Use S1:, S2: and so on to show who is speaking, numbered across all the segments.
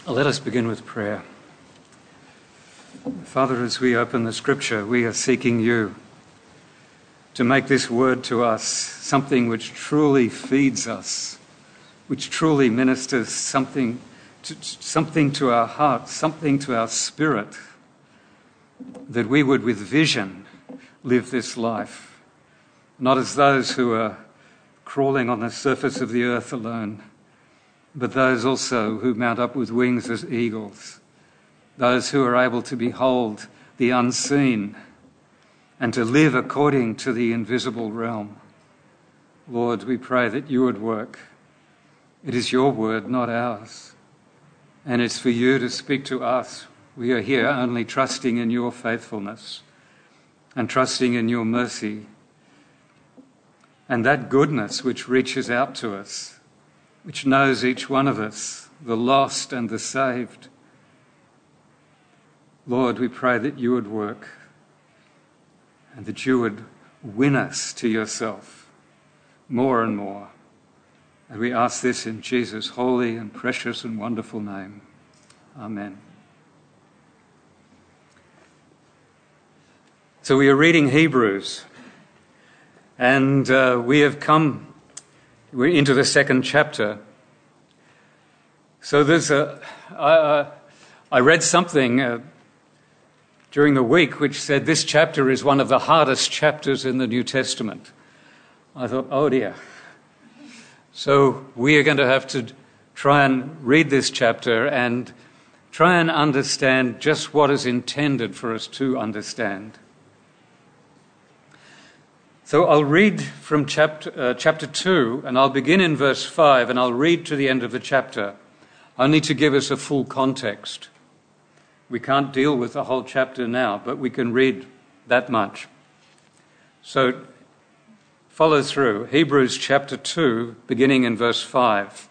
S1: Let us begin with prayer. Father, as we open the Scripture, we are seeking you to make this word to us something which truly feeds us, which truly ministers something to our hearts, something to our spirit, that we would with vision live this life, not as those who are crawling on the surface of the earth alone, but those also who mount up with wings as eagles, those who are able to behold the unseen and to live according to the invisible realm. Lord, we pray that you would work. It is your word, not ours, and it's for you to speak to us. We are here only trusting in your faithfulness and trusting in your mercy and that goodness which reaches out to us, which knows each one of us, the lost and the saved. Lord, we pray that you would work and that you would win us to yourself more and more. And we ask this in Jesus' holy and precious and wonderful name. Amen. So we are reading Hebrews, and we're into the second chapter. So I read something during the week which said this chapter is one of the hardest chapters in the New Testament. I thought, oh dear. So we are going to have to try and read this chapter and try and understand just what is intended for us to understand. So I'll read from chapter 2, and I'll begin in verse 5, and I'll read to the end of the chapter, only to give us a full context. We can't deal with the whole chapter now, but we can read that much. So follow through. Hebrews chapter 2, beginning in verse 5.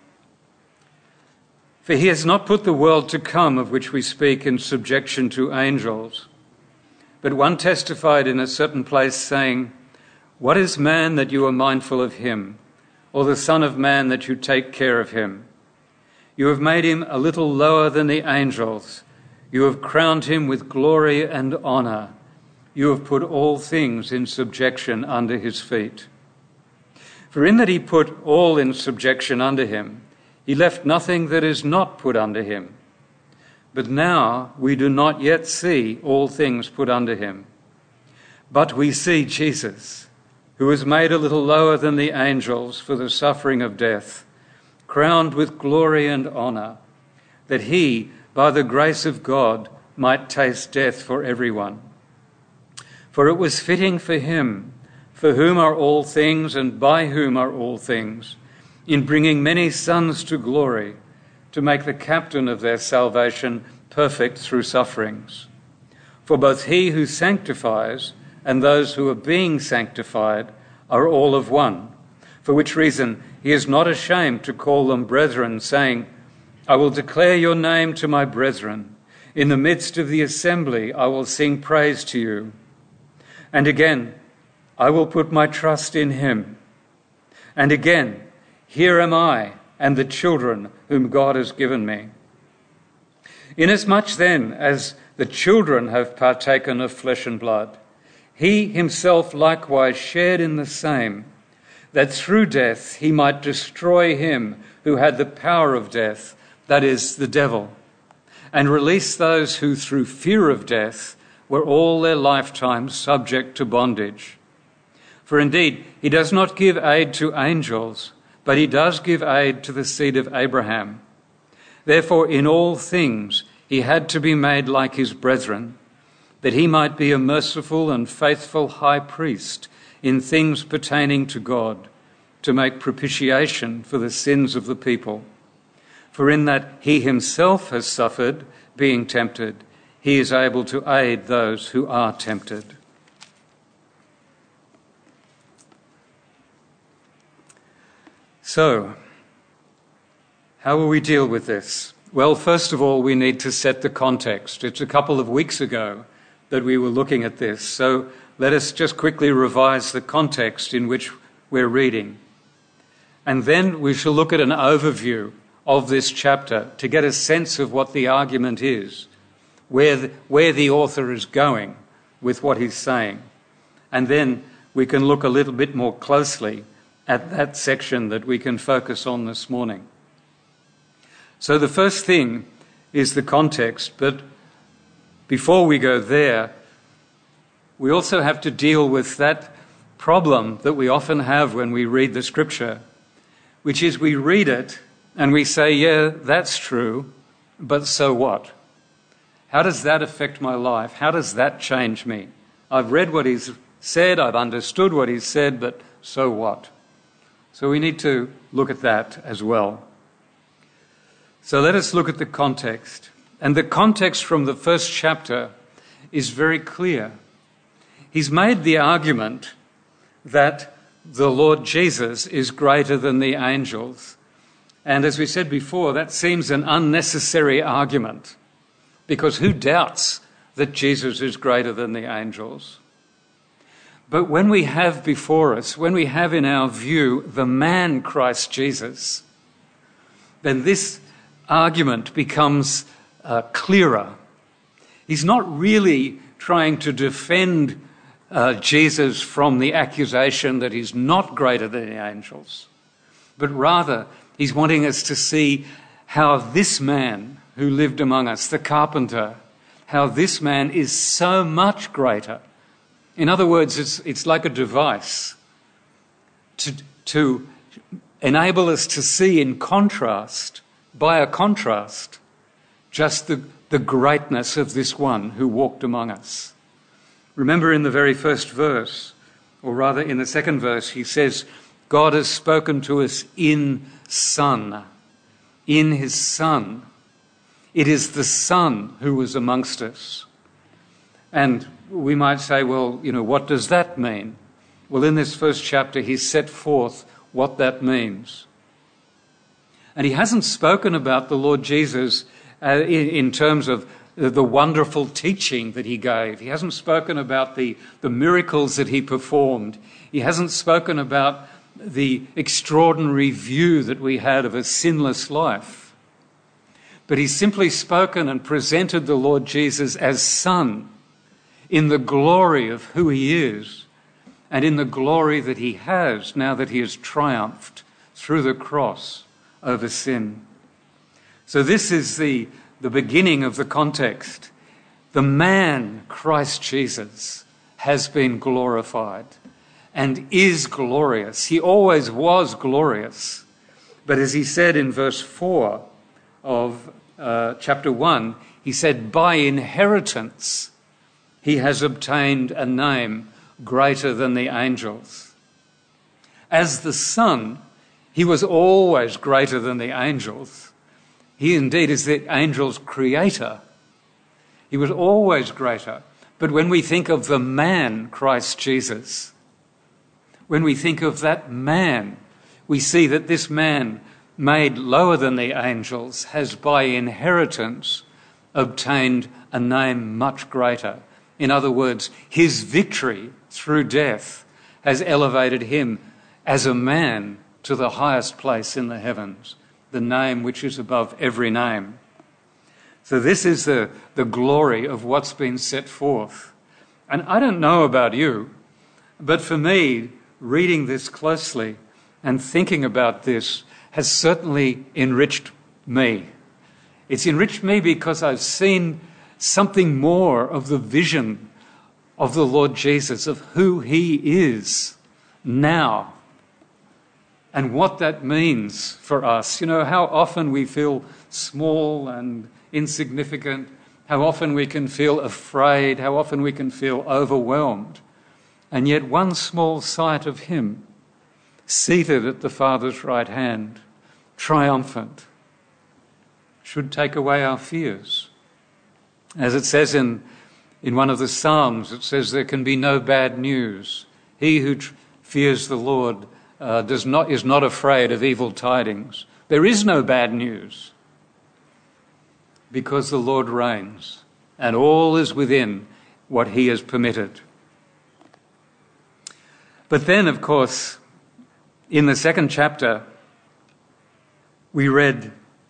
S1: For he has not put the world to come of which we speak in subjection to angels, but one testified in a certain place, saying, what is man that you are mindful of him, or the Son of Man that you take care of him? You have made him a little lower than the angels. You have crowned him with glory and honour. You have put all things in subjection under his feet. For in that he put all in subjection under him, he left nothing that is not put under him. But now we do not yet see all things put under him. But we see Jesus, who was made a little lower than the angels for the suffering of death, crowned with glory and honour, that he, by the grace of God, might taste death for everyone. For it was fitting for him, for whom are all things and by whom are all things, in bringing many sons to glory, to make the captain of their salvation perfect through sufferings. For both he who sanctifies and those who are being sanctified are all of one, for which reason he is not ashamed to call them brethren, saying, I will declare your name to my brethren. In the midst of the assembly I will sing praise to you. And again, I will put my trust in him. And again, here am I and the children whom God has given me. Inasmuch then as the children have partaken of flesh and blood, he himself likewise shared in the same, that through death he might destroy him who had the power of death, that is, the devil, and release those who through fear of death were all their lifetime subject to bondage. For indeed, he does not give aid to angels, but he does give aid to the seed of Abraham. Therefore, in all things he had to be made like his brethren, that he might be a merciful and faithful high priest in things pertaining to God, to make propitiation for the sins of the people. For in that he himself has suffered, being tempted, he is able to aid those who are tempted. So, how will we deal with this? Well, first of all, we need to set the context. It's a couple of weeks ago that we were looking at this. So let us just quickly revise the context in which we're reading. And then we shall look at an overview of this chapter to get a sense of what the argument is, where the author is going with what he's saying. And then we can look a little bit more closely at that section that we can focus on this morning. So the first thing is the context, but before we go there, we also have to deal with that problem that we often have when we read the scripture, which is we read it and we say, yeah, that's true, but so what? How does that affect my life? How does that change me? I've read what he's said, I've understood what he's said, but so what? So we need to look at that as well. So let us look at the context. And the context from the first chapter is very clear. He's made the argument that the Lord Jesus is greater than the angels. And as we said before, that seems an unnecessary argument, because who doubts that Jesus is greater than the angels? But when we have before us, when we have in our view the man Christ Jesus, then this argument becomes clearer. He's not really trying to defend Jesus from the accusation that he's not greater than the angels, but rather he's wanting us to see how this man who lived among us, the carpenter, how this man is so much greater. In other words, it's like a device to enable us to see in contrast, by a contrast, just the greatness of this one who walked among us. Remember in the very first verse, or rather in the second verse, he says, God has spoken to us in Son, in his Son. It is the Son who was amongst us. And we might say, well, what does that mean? Well, in this first chapter, he's set forth what that means. And he hasn't spoken about the Lord Jesus in terms of the wonderful teaching that he gave. He hasn't spoken about the miracles that he performed. He hasn't spoken about the extraordinary view that we had of a sinless life. But he's simply spoken and presented the Lord Jesus as Son, in the glory of who he is and in the glory that he has now that he has triumphed through the cross over sin. So this is the beginning of the context. The man, Christ Jesus, has been glorified and is glorious. He always was glorious. But as he said in verse 4 of chapter 1, he said, by inheritance he has obtained a name greater than the angels. As the Son, he was always greater than the angels. He indeed is the angels' creator. He was always greater. But when we think of the man, Christ Jesus, when we think of that man, we see that this man, made lower than the angels, has by inheritance obtained a name much greater. In other words, his victory through death has elevated him as a man to the highest place in the heavens, the name which is above every name. So this is the glory of what's been set forth. And I don't know about you, but for me, reading this closely and thinking about this has certainly enriched me. It's enriched me because I've seen something more of the vision of the Lord Jesus, of who he is now and what that means for us. How often we feel small and insignificant, how often we can feel afraid, how often we can feel overwhelmed. And yet one small sight of him, seated at the Father's right hand, triumphant, should take away our fears. As it says in one of the Psalms, it says there can be no bad news. He who fears the Lord is not afraid of evil tidings. There is no bad news because the Lord reigns and all is within what he has permitted. But then, of course, in the second chapter, we read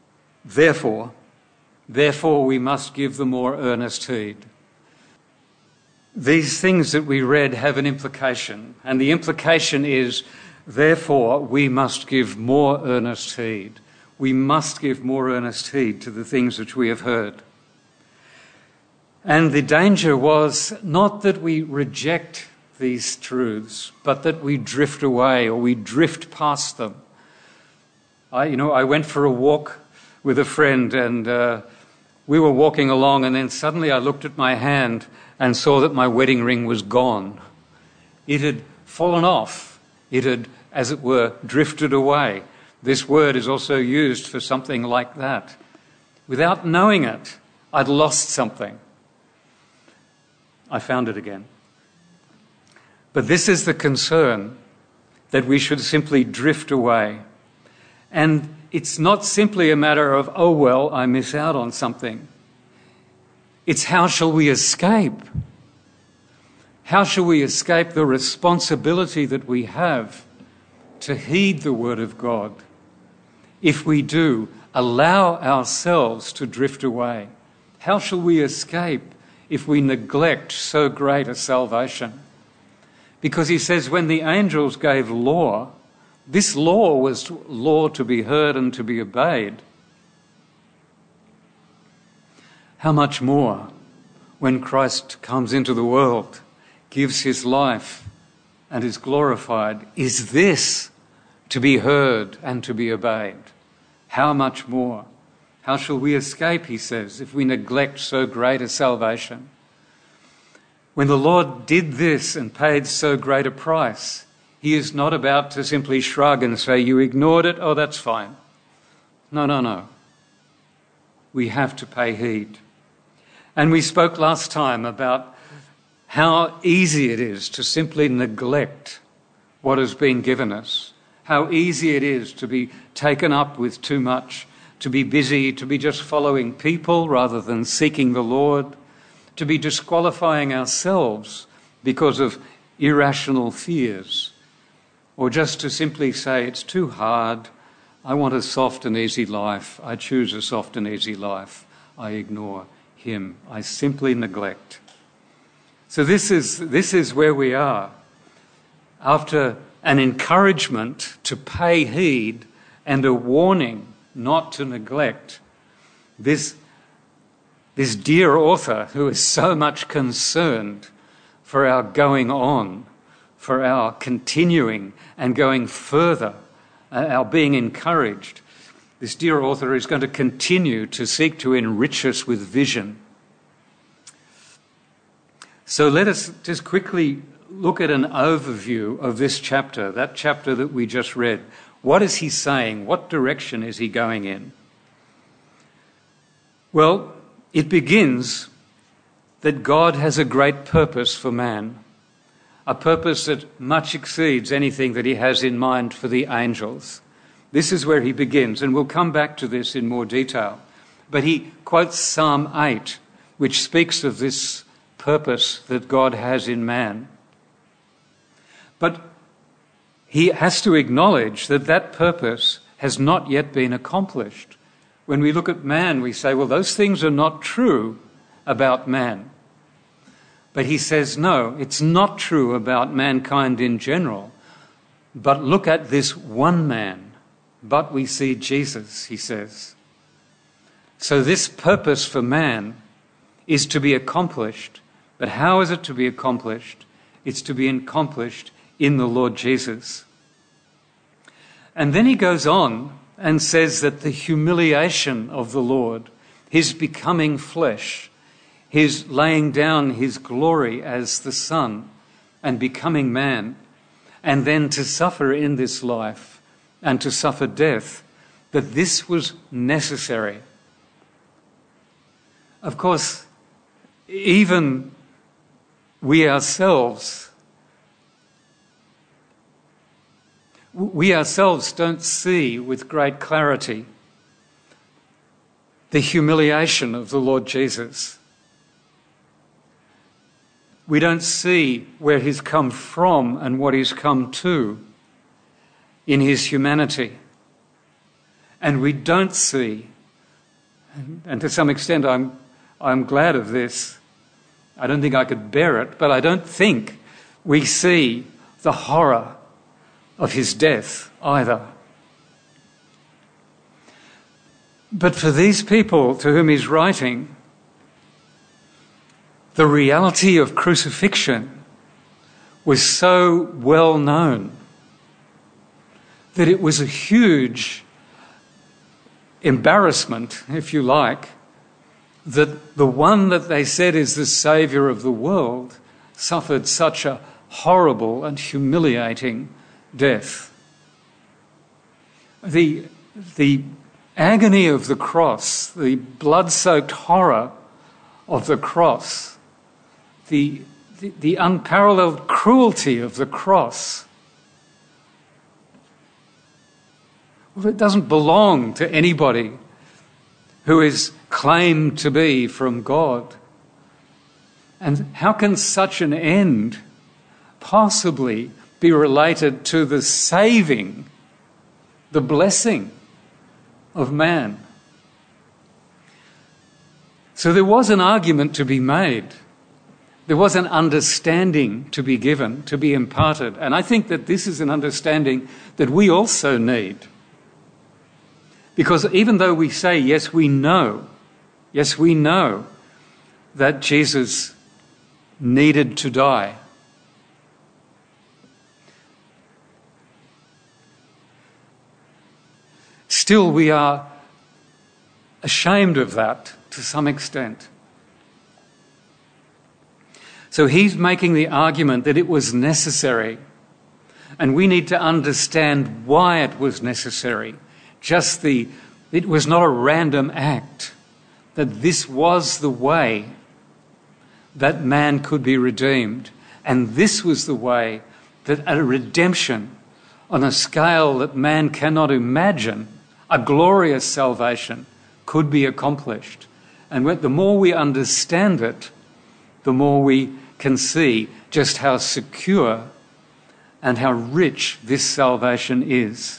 S1: Therefore we must give the more earnest heed. These things that we read have an implication, and the implication is, therefore we must give more earnest heed. We must give more earnest heed to the things which we have heard. And the danger was not that we reject these truths, but that we drift away or we drift past them. I went for a walk with a friend, and we were walking along, and then suddenly I looked at my hand and saw that my wedding ring was gone. It had fallen off. It had, as it were, drifted away. This word is also used for something like that. Without knowing it, I'd lost something. I found it again. But this is the concern, that we should simply drift away. And it's not simply a matter of, oh, well, I miss out on something. It's how shall we escape? How shall we escape the responsibility that we have to heed the word of God if we do allow ourselves to drift away? How shall we escape if we neglect so great a salvation? Because he says when the angels gave law, this law was law to be heard and to be obeyed. How much more when Christ comes into the world, gives his life and is glorified, is this to be heard and to be obeyed? How much more? How shall we escape, he says, if we neglect so great a salvation? When the Lord did this and paid so great a price, he is not about to simply shrug and say, you ignored it, oh, that's fine. No. We have to pay heed. And we spoke last time about how easy it is to simply neglect what has been given us, how easy it is to be taken up with too much, to be busy, to be just following people rather than seeking the Lord, to be disqualifying ourselves because of irrational fears, or just to simply say, it's too hard, I want a soft and easy life, I choose a soft and easy life, I ignore him, I simply neglect. So this is where we are. After an encouragement to pay heed and a warning not to neglect, this dear author who is so much concerned for our going on, for our continuing and going further, our being encouraged, this dear author is going to continue to seek to enrich us with vision. So let us just quickly look at an overview of this chapter, that chapter that we just read. What is he saying? What direction is he going in? Well, it begins that God has a great purpose for man, a purpose that much exceeds anything that he has in mind for the angels. This is where he begins, and we'll come back to this in more detail. But he quotes Psalm 8, which speaks of this purpose that God has in man. But he has to acknowledge that that purpose has not yet been accomplished. When we look at man, we say, well, those things are not true about man. But he says, no, it's not true about mankind in general. But look at this one man. But we see Jesus, he says. So this purpose for man is to be accomplished. But how is it to be accomplished? It's to be accomplished in the Lord Jesus. And then he goes on and says that the humiliation of the Lord, his becoming flesh, his laying down his glory as the Son and becoming man, and then to suffer in this life and to suffer death, that this was necessary. Of course, even we ourselves don't see with great clarity the humiliation of the Lord Jesus. We don't see where he's come from and what he's come to in his humanity. And we don't see And to some extent, I'm glad of this. I don't think I could bear it, but I don't think we see the horror of his death either. But for these people to whom he's writing, the reality of crucifixion was so well known that it was a huge embarrassment, if you like, that the one that they said is the saviour of the world suffered such a horrible and humiliating death. The agony of the cross, the blood-soaked horror of the cross, the unparalleled cruelty of the cross, well, it doesn't belong to anybody who is claimed to be from God. And how can such an end possibly be related to the saving, the blessing of man? So there was an argument to be made. There was an understanding to be given, to be imparted. And I think that this is an understanding that we also need. Because even though we say, yes, we know that Jesus needed to die, still we are ashamed of that to some extent. So he's making the argument that it was necessary, and we need to understand why it was necessary. It was not a random act, that this was the way that man could be redeemed. And this was the way that a redemption on a scale that man cannot imagine, a glorious salvation, could be accomplished. And the more we understand it, the more we can see just how secure and how rich this salvation is.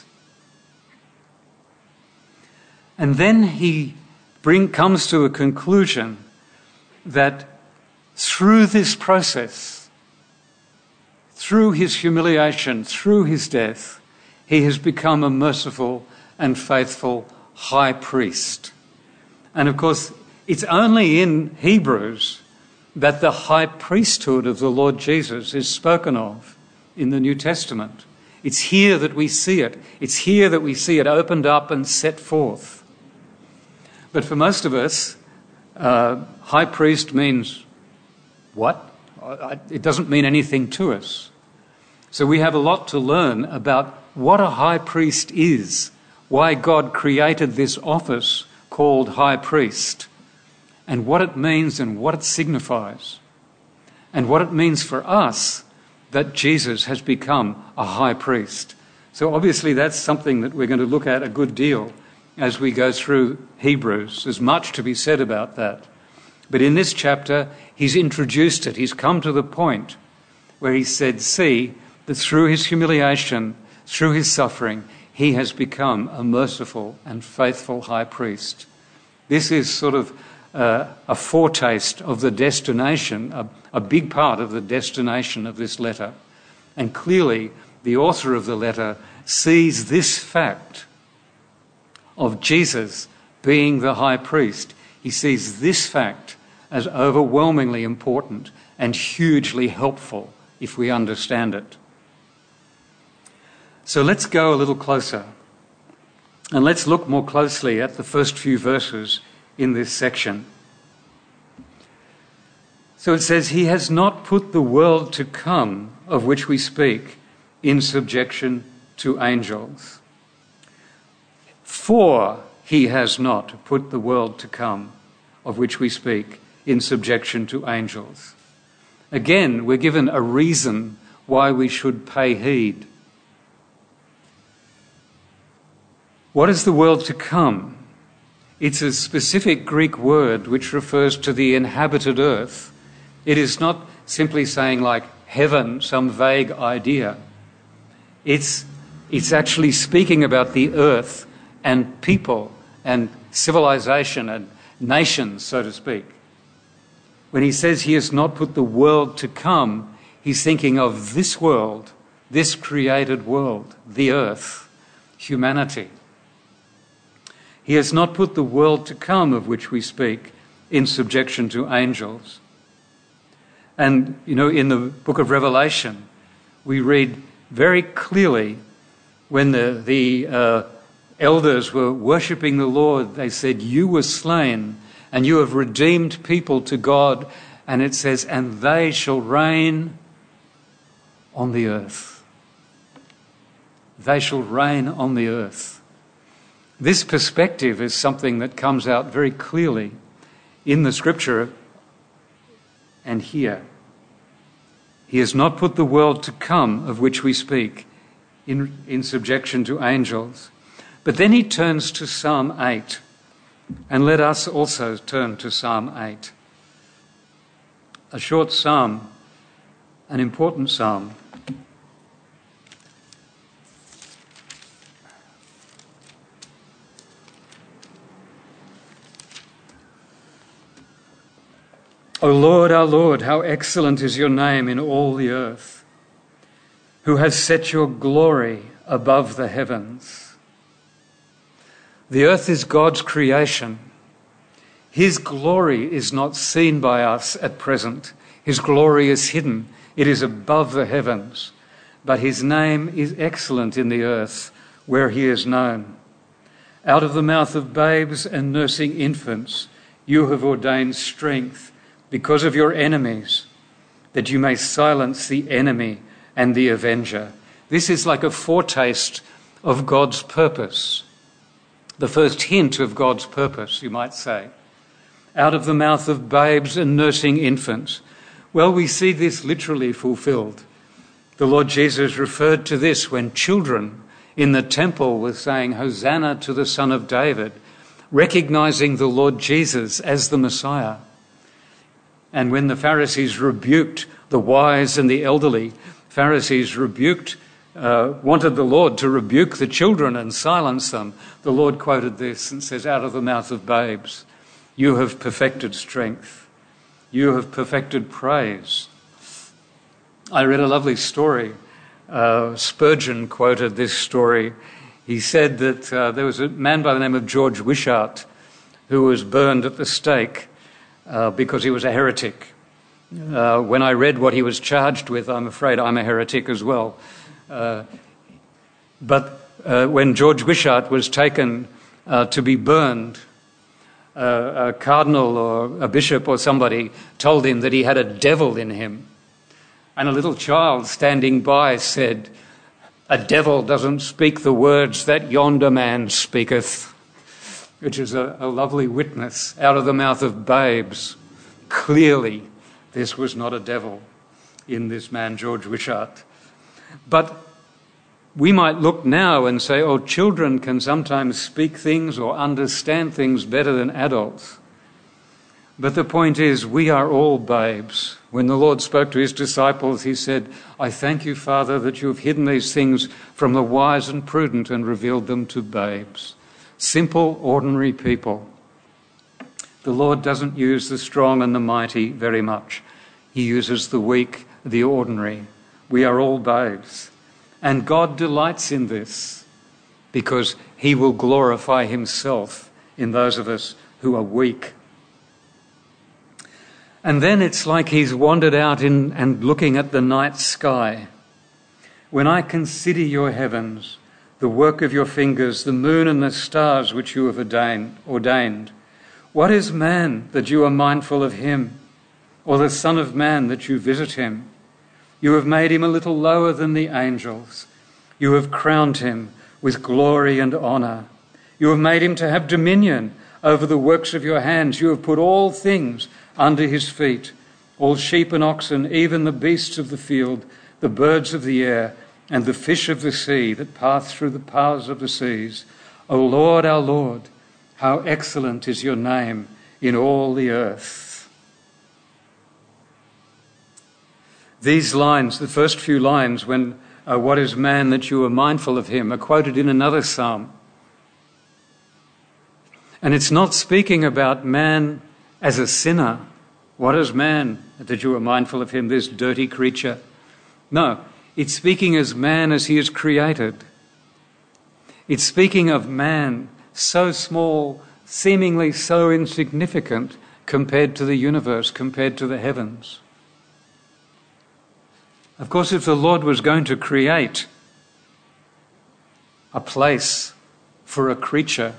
S1: And then he comes to a conclusion that through this process, through his humiliation, through his death, he has become a merciful and faithful high priest. And of course, it's only in Hebrews that the high priesthood of the Lord Jesus is spoken of in the New Testament. It's here that we see it. It's here that we see it opened up and set forth. But for most of us, high priest means what? It doesn't mean anything to us. So we have a lot to learn about what a high priest is, why God created this office called high priest, and what it means and what it signifies, and what it means for us that Jesus has become a high priest. So obviously that's something that we're going to look at a good deal as we go through Hebrews. There's much to be said about that. But in this chapter, he's introduced it. He's come to the point where he said, see, that through his humiliation, through his suffering, he has become a merciful and faithful high priest. This is sort of a foretaste of the destination, a big part of the destination of this letter. And clearly, the author of the letter sees this fact of Jesus being the high priest. He sees this fact as overwhelmingly important and hugely helpful if we understand it. So let's go a little closer and let's look more closely at the first few verses in this section. So it says, he has not put the world to come of which we speak in subjection to angels. For he has not put the world to come, of which we speak, in subjection to angels. Again, we're given a reason why we should pay heed. What is the world to come? It's a specific Greek word which refers to the inhabited earth. It is not simply saying like heaven, some vague idea. It's actually speaking about the earth and people and civilization and nations, so to speak. When he says he has not put the world to come, he's thinking of this world, this created world, the earth, humanity. He has not put the world to come of which we speak in subjection to angels. And, in the book of Revelation, we read very clearly when the elders were worshipping the Lord, they said, "You were slain, and you have redeemed people to God." And it says, "And they shall reign on the earth." They shall reign on the earth. This perspective is something that comes out very clearly in the Scripture and here. He has not put the world to come of which we speak in subjection to angels. But then he turns to Psalm 8. And let us also turn to Psalm 8. A short psalm, an important psalm. O Lord, our Lord, how excellent is your name in all the earth, who has set your glory above the heavens. The earth is God's creation. His glory is not seen by us at present. His glory is hidden. It is above the heavens. But his name is excellent in the earth where he is known. Out of the mouth of babes and nursing infants, you have ordained strength because of your enemies, that you may silence the enemy and the avenger. This is like a foretaste of God's purpose. The first hint of God's purpose, you might say. Out of the mouth of babes and nursing infants. Well, we see this literally fulfilled. The Lord Jesus referred to this when children in the temple were saying, "Hosanna to the Son of David," recognizing the Lord Jesus as the Messiah. And when the Pharisees rebuked the wise and the elderly, Pharisees wanted the Lord to rebuke the children and silence them. The Lord quoted this and says, "Out of the mouth of babes, you have perfected strength. You have perfected praise." I read a lovely story. Spurgeon quoted this story. He said that there was a man by the name of George Wishart who was burned at the stake because he was a heretic. When I read what he was charged with, I'm afraid I'm a heretic as well. But when George Wishart was taken to be burned, a cardinal or a bishop or somebody told him that he had a devil in him. And a little child standing by said, "A devil doesn't speak the words that yonder man speaketh," which is a lovely witness out of the mouth of babes. Clearly, this was not a devil in this man, George Wishart. But we might look now and say, oh, children can sometimes speak things or understand things better than adults. But the point is, we are all babes. When the Lord spoke to his disciples, he said, "I thank you, Father, that you have hidden these things from the wise and prudent and revealed them to babes." Simple, ordinary people. The Lord doesn't use the strong and the mighty very much. He uses the weak, the ordinary. We are all babes. And God delights in this because he will glorify himself in those of us who are weak. And then it's like he's wandered out and looking at the night sky. "When I consider your heavens, the work of your fingers, the moon and the stars which you have ordained, what is man that you are mindful of him, or the Son of Man that you visit him? You have made him a little lower than the angels. You have crowned him with glory and honour. You have made him to have dominion over the works of your hands. You have put all things under his feet, all sheep and oxen, even the beasts of the field, the birds of the air, and the fish of the sea that pass through the paths of the seas. O Lord, our Lord, how excellent is your name in all the earth." These lines, the first few lines, when "what is man that you are mindful of him," are quoted in another psalm. And it's not speaking about man as a sinner. What is man that you are mindful of him, this dirty creature? No, it's speaking as man as he is created. It's speaking of man so small, seemingly so insignificant compared to the universe, compared to the heavens. Of course, if the Lord was going to create a place for a creature,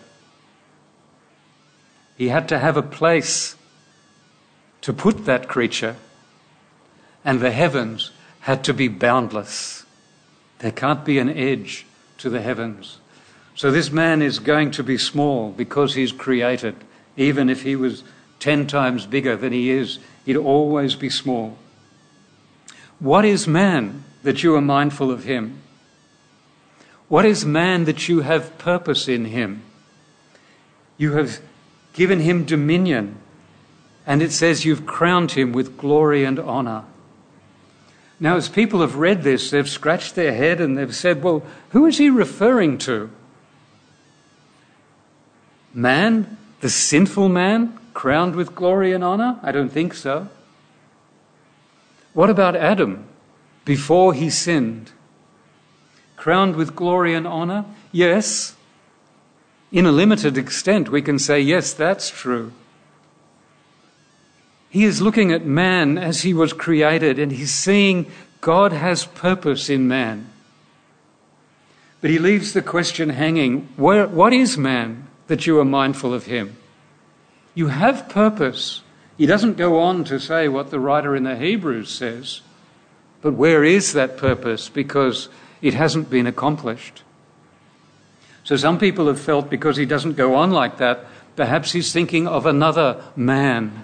S1: he had to have a place to put that creature, and the heavens had to be boundless. There can't be an edge to the heavens. So this man is going to be small because he's created. Even if he was 10 times bigger than he is, he'd always be small. What is man that you are mindful of him? What is man that you have purpose in him? You have given him dominion, and it says you've crowned him with glory and honour. Now, as people have read this, they've scratched their head and they've said, well, who is he referring to? Man, the sinful man, crowned with glory and honour? I don't think so. What about Adam, before he sinned? Crowned with glory and honour? Yes. In a limited extent, we can say, yes, that's true. He is looking at man as he was created, and he's seeing God has purpose in man. But he leaves the question hanging, what is man that you are mindful of him? You have purpose. He doesn't go on to say what the writer in the Hebrews says, but where is that purpose? Because it hasn't been accomplished. So some people have felt because he doesn't go on like that, perhaps he's thinking of another man.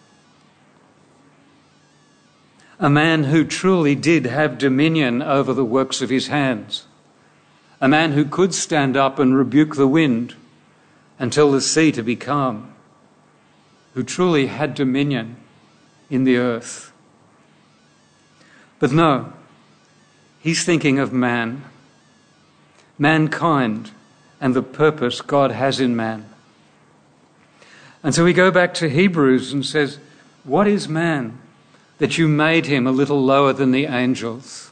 S1: A man who truly did have dominion over the works of his hands. A man who could stand up and rebuke the wind and tell the sea to be calm. Who truly had dominion in the earth. But no, he's thinking of man, mankind, and the purpose God has in man. And so we go back to Hebrews and says, what is man that you made him a little lower than the angels?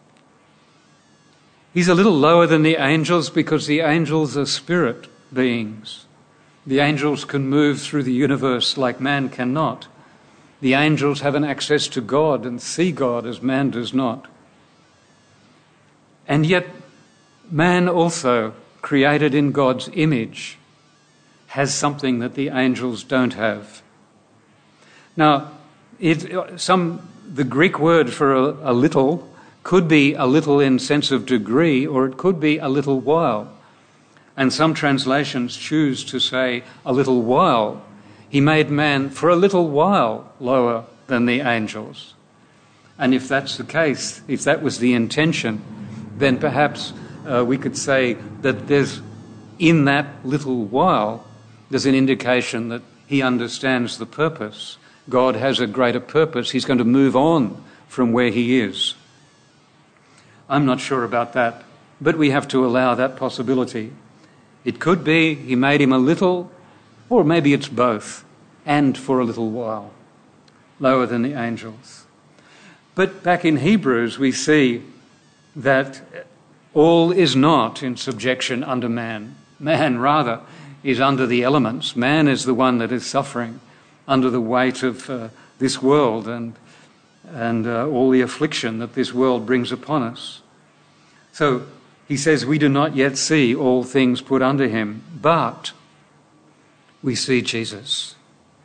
S1: He's a little lower than the angels because the angels are spirit beings. The angels can move through the universe like man cannot. The angels have an access to God and see God as man does not. And yet, man also, created in God's image, has something that the angels don't have. Now, the Greek word for a little could be a little in sense of degree, or it could be a little while. And some translations choose to say a little while. He made man for a little while lower than the angels. And if that's the case, if that was the intention, then perhaps we could say that there's, in that little while, there's an indication that he understands the purpose. God has a greater purpose. He's going to move on from where he is. I'm not sure about that, but we have to allow that possibility. It could be he made him a little, or maybe it's both, and for a little while, lower than the angels. But back in Hebrews, we see that all is not in subjection under man. Man, rather, is under the elements. Man is the one that is suffering under the weight of this world and all the affliction that this world brings upon us. So he says, we do not yet see all things put under him, but we see Jesus.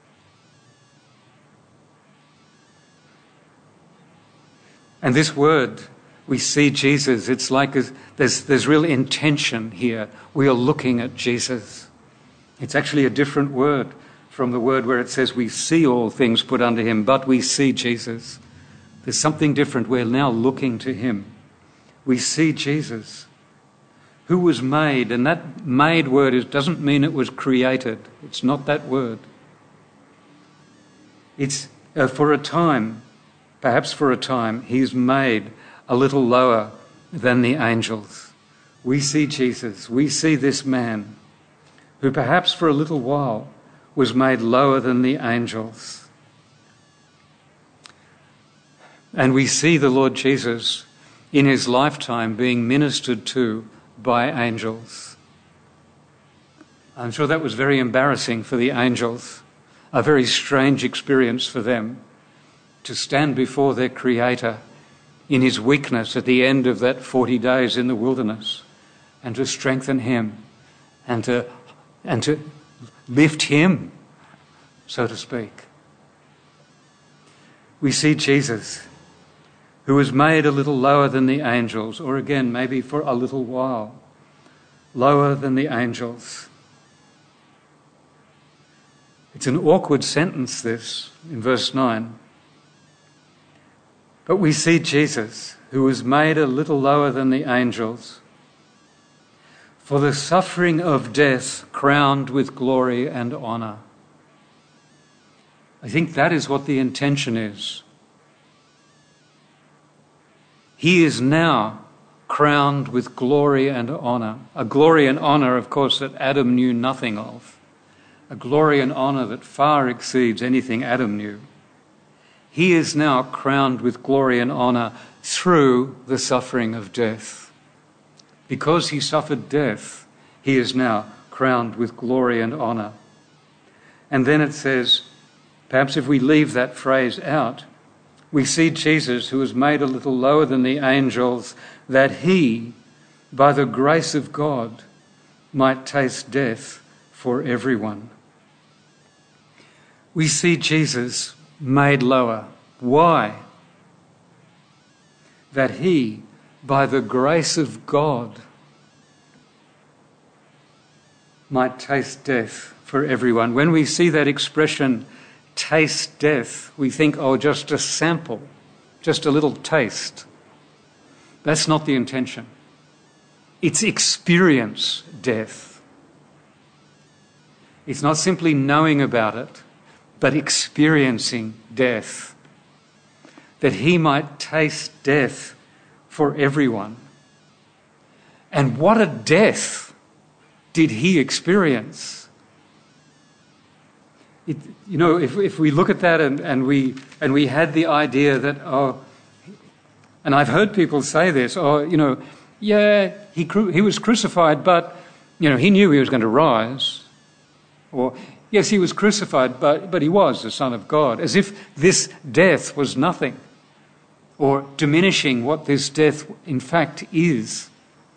S1: And this word, we see Jesus, it's like there's real intention here. We are looking at Jesus. It's actually a different word from the word where it says we see all things put under him, but we see Jesus. There's something different. We're now looking to him. We see Jesus, who was made, and that made word doesn't mean it was created. It's not that word. It's for a time, perhaps for a time, he's made a little lower than the angels. We see Jesus. We see this man who perhaps for a little while was made lower than the angels. And we see the Lord Jesus in his lifetime being ministered to by angels. I'm sure that was very embarrassing for the angels, a very strange experience for them to stand before their Creator in his weakness at the end of that 40 days in the wilderness and to strengthen him and to lift him, so to speak. We see Jesus, who was made a little lower than the angels, or again, maybe for a little while, lower than the angels. It's an awkward sentence, this, in verse 9. But we see Jesus, who was made a little lower than the angels, for the suffering of death crowned with glory and honour. I think that is what the intention is. He is now crowned with glory and honour. A glory and honour, of course, that Adam knew nothing of. A glory and honour that far exceeds anything Adam knew. He is now crowned with glory and honour through the suffering of death. Because he suffered death, he is now crowned with glory and honour. And then it says, perhaps if we leave that phrase out, we see Jesus, who was made a little lower than the angels, that he, by the grace of God, might taste death for everyone. We see Jesus made lower. Why? That he, by the grace of God, might taste death for everyone. When we see that expression, taste death, we think, oh, just a sample, just a little taste. That's not the intention. It's experience death. It's not simply knowing about it, but experiencing death. That he might taste death for everyone. And what a death did he experience? If we look at that and we had the idea that, and I've heard people say this, he was crucified, but, he knew he was going to rise. Or, yes, he was crucified, but he was the Son of God, as if this death was nothing, or diminishing what this death in fact is.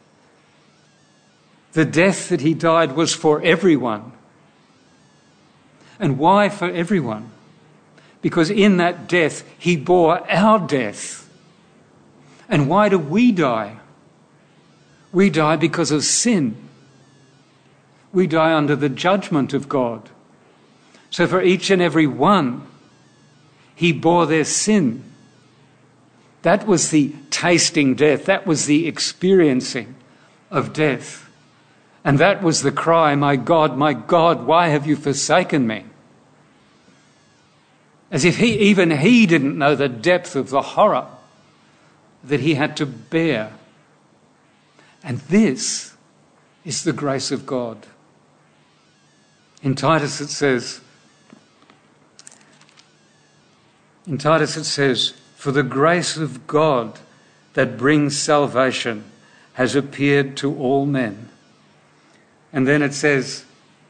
S1: The death that he died was for everyone. And why for everyone? Because in that death, he bore our death. And why do we die? We die because of sin. We die under the judgment of God. So for each and every one, he bore their sin. That was the tasting death. That was the experiencing of death. And that was the cry, my God, why have you forsaken me? As if even he didn't know the depth of the horror that he had to bear. And this is the grace of God. In Titus it says, for the grace of God that brings salvation has appeared to all men. And then it says,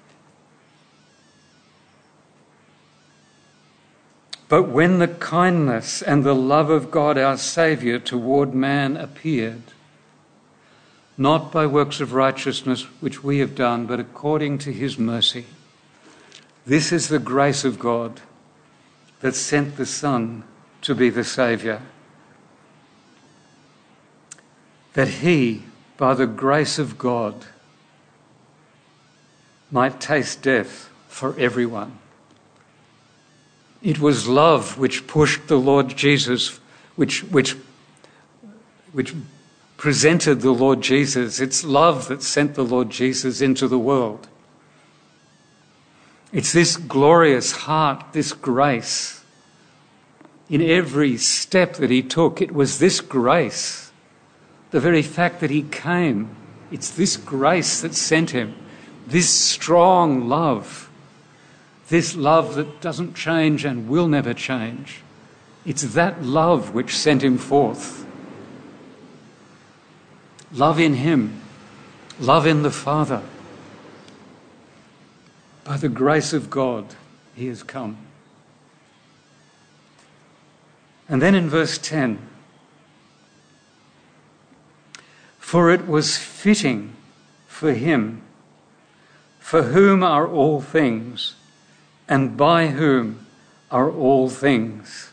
S1: but when the kindness and the love of God our Saviour toward man appeared, not by works of righteousness which we have done, but according to his mercy. This is the grace of God that sent the Son to be the Saviour. That he, by the grace of God, might taste death for everyone. It was love which pushed the Lord Jesus, which presented the Lord Jesus. It's love that sent the Lord Jesus into the world. It's this glorious heart, this grace. In every step that he took, it was this grace. The very fact that he came, it's this grace that sent him This strong love, this love that doesn't change and will never change. It's that love which sent him forth. Love in him, love in the Father. By the grace of God, he has come. And then in verse 10, for it was fitting for him, for whom are all things, and by whom are all things.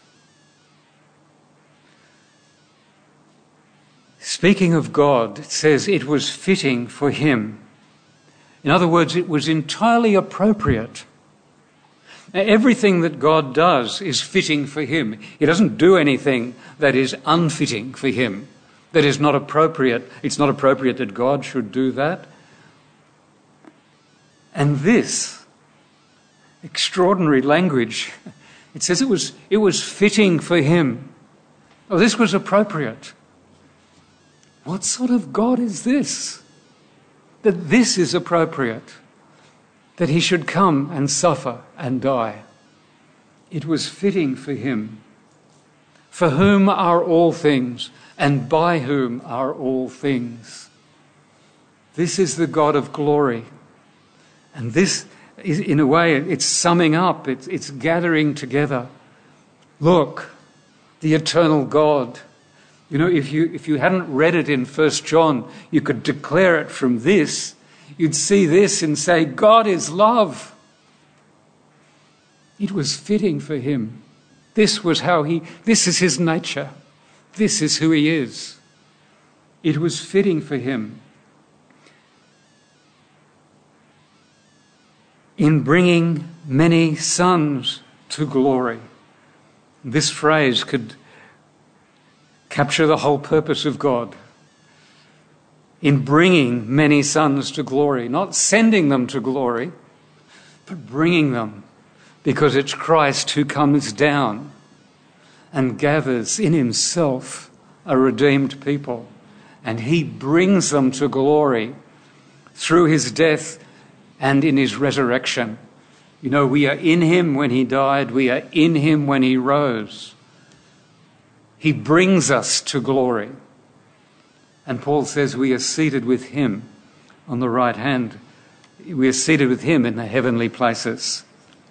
S1: Speaking of God, it says it was fitting for him. In other words, it was entirely appropriate. Now, everything that God does is fitting for him. He doesn't do anything that is unfitting for him, that is not appropriate. It's not appropriate that God should do that. And this extraordinary language, it says it was fitting for him. Oh, this was appropriate. What sort of God is this? That this is appropriate, that he should come and suffer and die. It was fitting for him, for whom are all things, and by whom are all things. This is the God of glory. And this is, in a way, it's summing up, it's gathering together. Look, the eternal God. You know, if you hadn't read it in 1 John, you could declare it from this. You'd see this and say, God is love. It was fitting for him. This is his nature. This is who he is. It was fitting for him. In bringing many sons to glory. This phrase could capture the whole purpose of God. In bringing many sons to glory, not sending them to glory, but bringing them, because it's Christ who comes down and gathers in himself a redeemed people, and he brings them to glory through his death and in his resurrection. You know, we are in him when he died, we are in him when he rose. He brings us to glory. And Paul says we are seated with him on the right hand. We are seated with him in the heavenly places.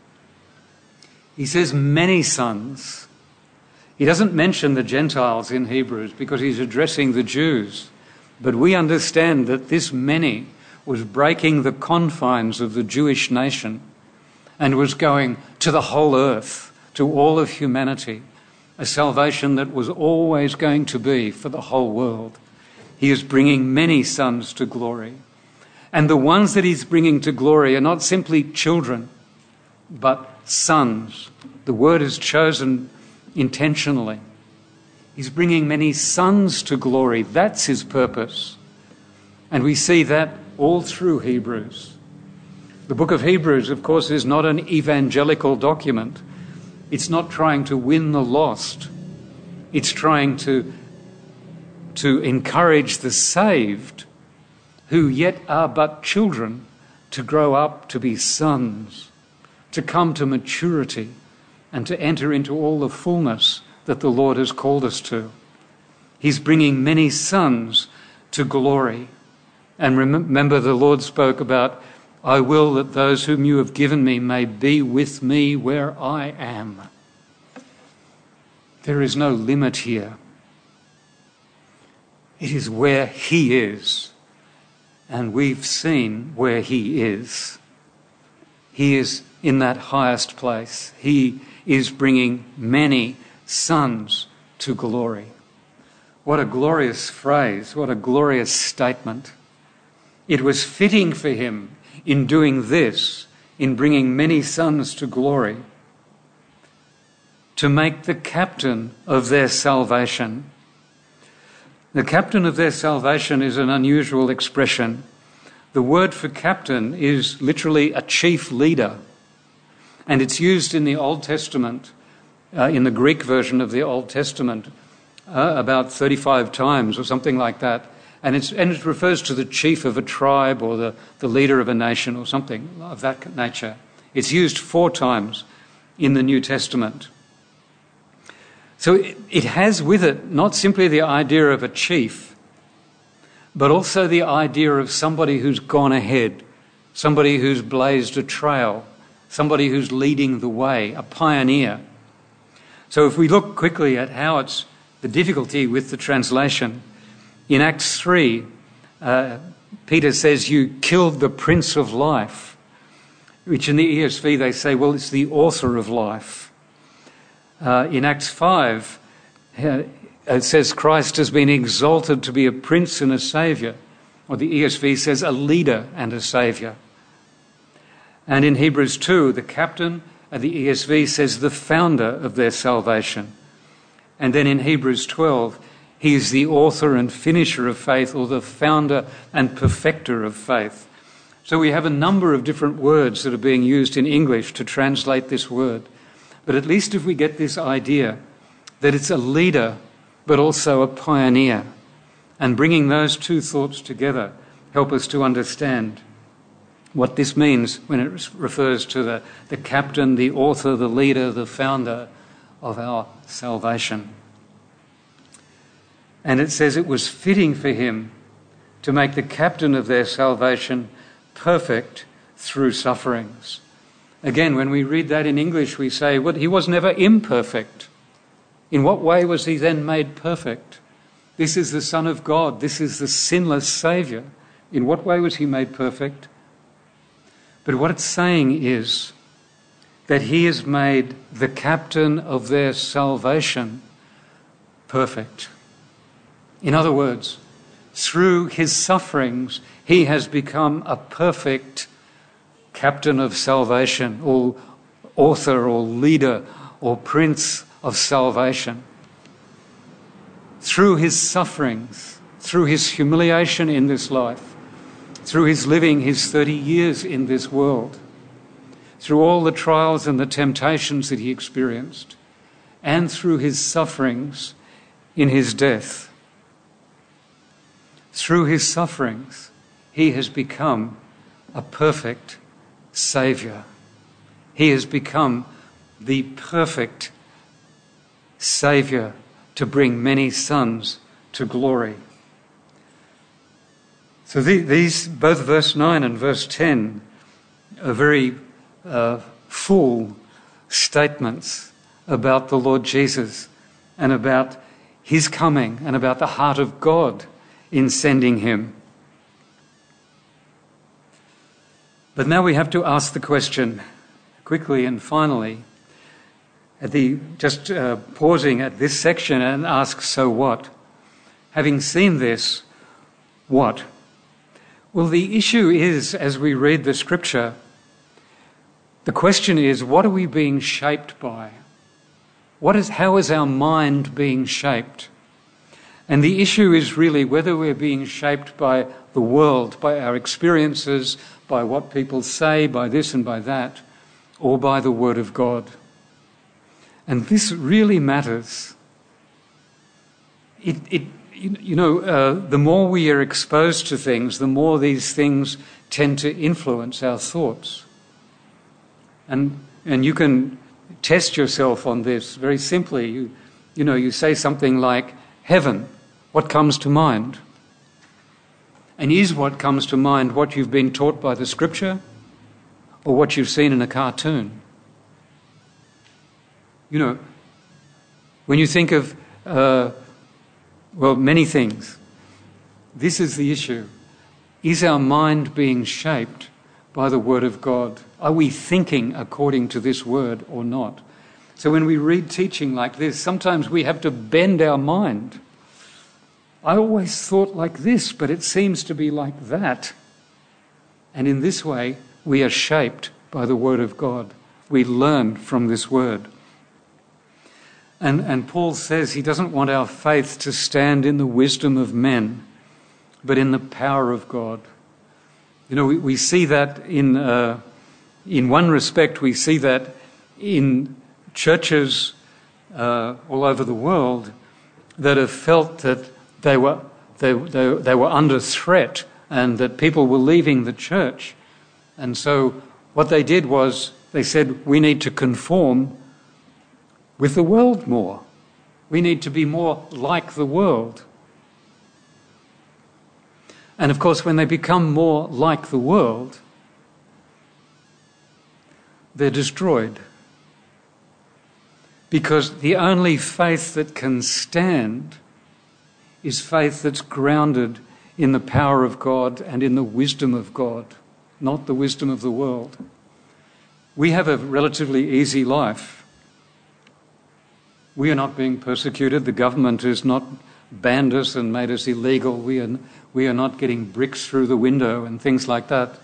S1: He says many sons. He doesn't mention the Gentiles in Hebrews because he's addressing the Jews. But we understand that this many was breaking the confines of the Jewish nation and was going to the whole earth, to all of humanity. A salvation that was always going to be for the whole world. He is bringing many sons to glory. And the ones that he's bringing to glory are not simply children, but sons. The word is chosen intentionally. He's bringing many sons to glory. That's his purpose. And we see that all through Hebrews. The book of Hebrews, of course, is not an evangelical document. It's not trying to win the lost. It's trying to encourage the saved, who yet are but children, to grow up to be sons, to come to maturity, and to enter into all the fullness that the Lord has called us to. He's bringing many sons to glory. And remember, the Lord spoke about, I will that those whom you have given me may be with me where I am. There is no limit here. It is where he is. And we've seen where he is. He is in that highest place. He is bringing many sons to glory. What a glorious phrase. What a glorious statement. It was fitting for him in doing this, in bringing many sons to glory, to make the captain of their salvation. The captain of their salvation is an unusual expression. The word for captain is literally a chief leader. And it's used in the Old Testament, in the Greek version of the Old Testament, about 35 times or something like that. And it refers to the chief of a tribe or the leader of a nation or something of that nature. It's used 4 times in the New Testament. So it has with it not simply the idea of a chief, but also the idea of somebody who's gone ahead, somebody who's blazed a trail, somebody who's leading the way, a pioneer. So if we look quickly at how it's the difficulty with the translation, in Acts 3, Peter says, "You killed the Prince of Life," which in the ESV they say, well, it's the author of life. In Acts 5, it says Christ has been exalted to be a prince and a saviour, or the ESV says a leader and a saviour. And in Hebrews 2, the captain, the ESV says the founder of their salvation. And then in Hebrews 12, he is the author and finisher of faith, or the founder and perfecter of faith. So we have a number of different words that are being used in English to translate this word. But at least if we get this idea that it's a leader, but also a pioneer, and bringing those 2 thoughts together help us to understand what this means when it refers to the captain, the author, the leader, the founder of our salvation. And it says it was fitting for him to make the captain of their salvation perfect through sufferings. Again, when we read that in English, we say, well, he was never imperfect. In what way was he then made perfect? This is the Son of God. This is the sinless Saviour. In what way was he made perfect? But what it's saying is that he is made the captain of their salvation perfect. In other words, through his sufferings, he has become a perfect captain of salvation, or author, or leader, or prince of salvation. Through his sufferings, through his humiliation in this life, through his living his 30 years in this world, through all the trials and the temptations that he experienced, and through his sufferings in his death. Through his sufferings, he has become a perfect Saviour. He has become the perfect Saviour to bring many sons to glory. So these, both verse 9 and verse 10, are very full statements about the Lord Jesus and about his coming and about the heart of God in sending him. But now we have to ask the question quickly and finally, pausing at this section and ask, so what? Having seen this, what? Well, the issue is, as we read the scripture, the question is, what are we being shaped by? How is our mind being shaped? And the issue is really whether we're being shaped by the world, by our experiences, by what people say, by this and by that, or by the Word of God. And this really matters. The more we are exposed to things, the more these things tend to influence our thoughts. And you can test yourself on this very simply. You say something like, heaven, what comes to mind? And is what comes to mind what you've been taught by the scripture or what you've seen in a cartoon? When you think of, many things, this is the issue. Is our mind being shaped by the Word of God? Are we thinking according to this Word or not? So when we read teaching like this, sometimes we have to bend our mind. I always thought like this, but it seems to be like that. And in this way, we are shaped by the Word of God. We learn from this Word. And Paul says he doesn't want our faith to stand in the wisdom of men, but in the power of God. We see that in one respect, we see that in churches all over the world that have felt that they were they were under threat and that people were leaving the church. And so what they did was they said, we need to conform with the world more. We need to be more like the world. And of course, when they become more like the world, they're destroyed. Because the only faith that can stand is faith that's grounded in the power of God and in the wisdom of God, not the wisdom of the world. We have a relatively easy life. We are not being persecuted. The government has not banned us and made us illegal. We are not getting bricks through the window and things like that.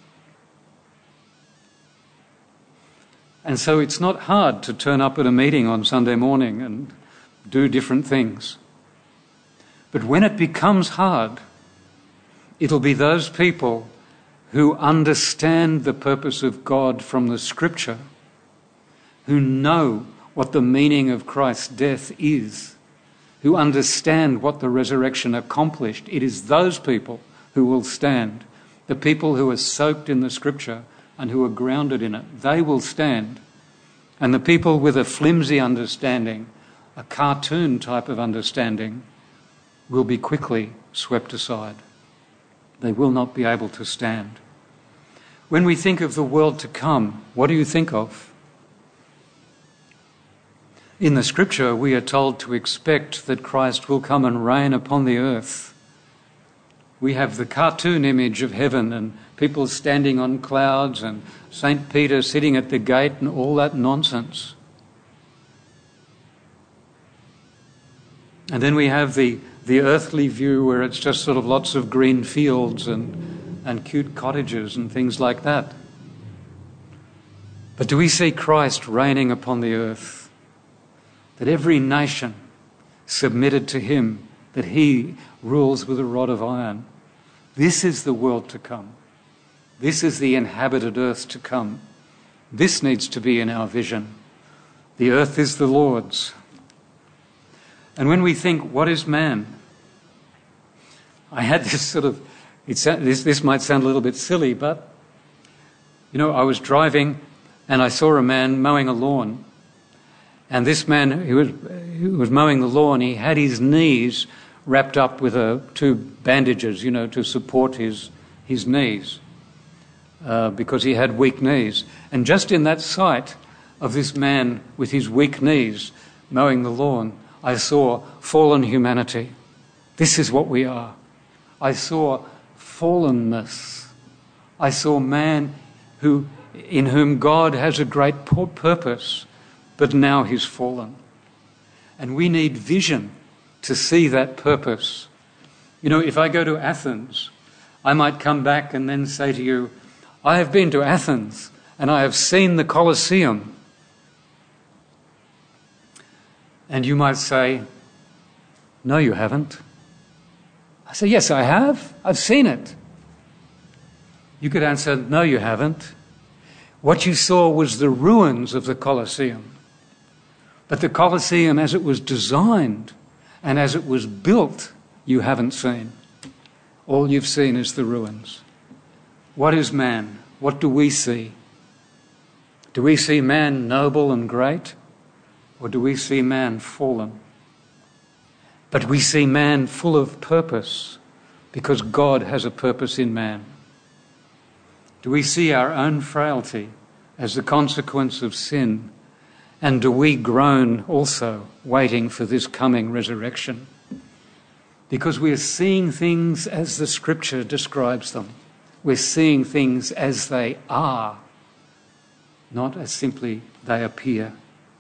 S1: And so it's not hard to turn up at a meeting on Sunday morning and do different things. But when it becomes hard, it'll be those people who understand the purpose of God from the Scripture, who know what the meaning of Christ's death is, who understand what the resurrection accomplished. It is those people who will stand, the people who are soaked in the Scripture and who are grounded in it. They will stand. And the people with a flimsy understanding, a cartoon type of understanding, will be quickly swept aside. They will not be able to stand. When we think of the world to come, what do you think of? In the Scripture, we are told to expect that Christ will come and reign upon the earth. We have the cartoon image of heaven and people standing on clouds and St. Peter sitting at the gate and all that nonsense. And then we have the earthly view where it's just sort of lots of green fields and cute cottages and things like that. But do we see Christ reigning upon the earth? That every nation submitted to him, that he rules with a rod of iron. This is the world to come. This is the inhabited earth to come. This needs to be in our vision. The earth is the Lord's. And when we think, what is man? I had this sort of, this might sound a little bit silly, but, I was driving and I saw a man mowing a lawn. And this man who was mowing the lawn, he had his knees wrapped up with two bandages, to support his knees, because he had weak knees. And just in that sight of this man with his weak knees mowing the lawn, I saw fallen humanity. This is what we are. I saw fallenness. I saw man in whom God has a great purpose, but now he's fallen. And we need vision to see that purpose. If I go to Athens, I might come back and then say to you, I have been to Athens and I have seen the Colosseum. And you might say, no, you haven't. I say, yes, I have. I've seen it. You could answer, no, you haven't. What you saw was the ruins of the Colosseum. But the Colosseum, as it was designed and as it was built, you haven't seen. All you've seen is the ruins. What is man? What do we see? Do we see man noble and great? Or do we see man fallen? But we see man full of purpose because God has a purpose in man. Do we see our own frailty as the consequence of sin? And do we groan also, waiting for this coming resurrection? Because we are seeing things as the Scripture describes them. We're seeing things as they are, not as simply they appear.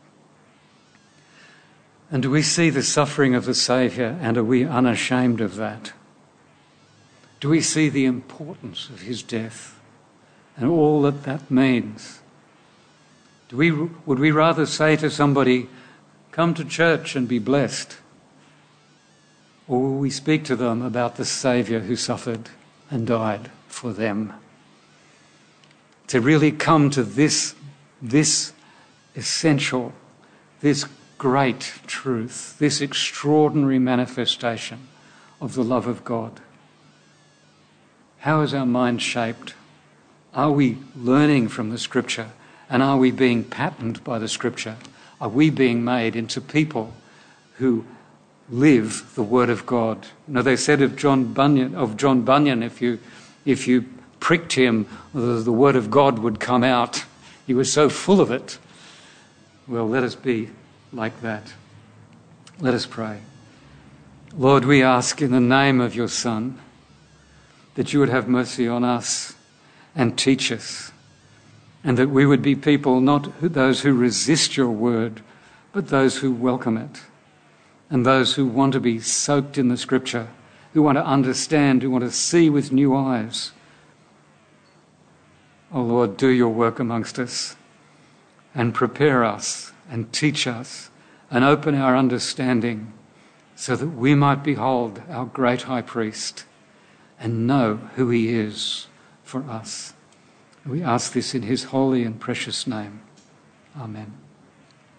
S1: And do we see the suffering of the Saviour, and are we unashamed of that? Do we see the importance of his death and all that that means? Would we rather say to somebody, come to church and be blessed? Or will we speak to them about the Saviour who suffered and died for them? To really come to this essential, this great truth, this extraordinary manifestation of the love of God? How is our mind shaped? Are we learning from the Scripture? And are we being patterned by the Scripture? Are we being made into people who live the Word of God? You know, they said of John Bunyan, if you pricked him, the Word of God would come out. He was so full of it. Well, let us be like that. Let us pray. Lord, we ask in the name of your Son that you would have mercy on us and teach us, and that we would be people, not those who resist your word, but those who welcome it, and those who want to be soaked in the Scripture, who want to understand, who want to see with new eyes. Oh Lord, do your work amongst us and prepare us and teach us and open our understanding so that we might behold our great high priest and know who he is for us. We ask this in his holy and precious name. Amen.